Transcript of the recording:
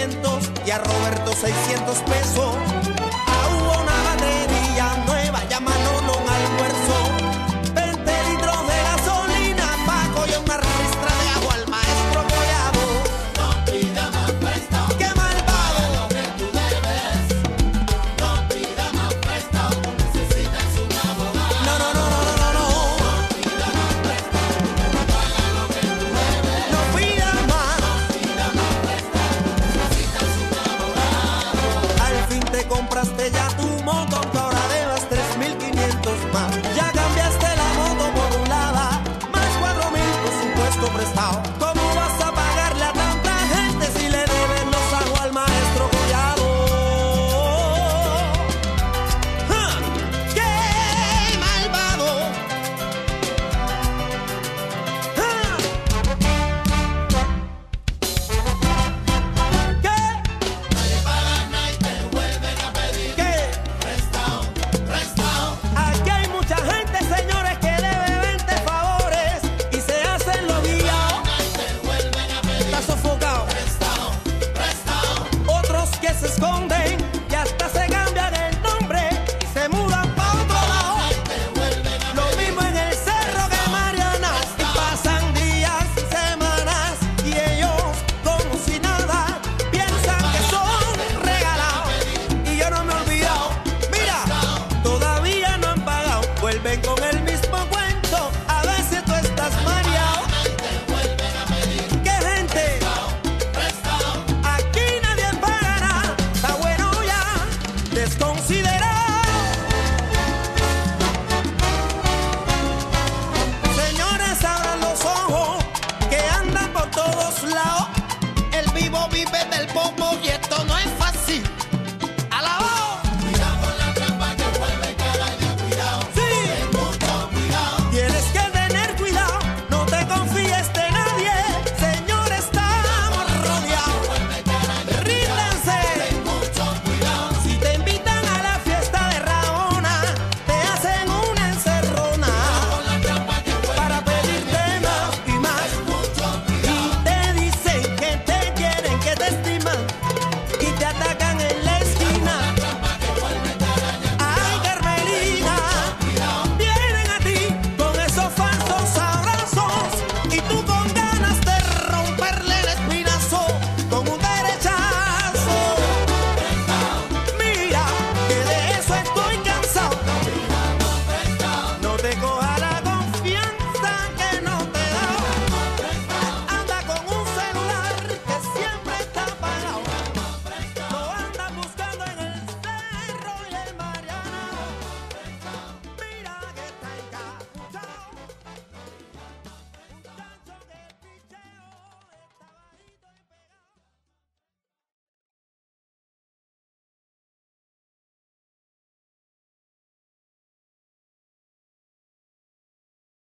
500 y a Roberto 600 pesos. A Hugo una batería nueva, llama no un almuerzo. 20 litros de gasolina, Paco y una ristra de agua al maestro Collado. No pida más prestado, ¡Qué malvado! lo que tú debes. No pida más prestado, necesitas un abogado. No, no, no, no, no, no, no. No pida más prestado, paga lo que tú debes. No pida más. Pida más prestado, necesitas un abogado. Al fin te compraste ya tu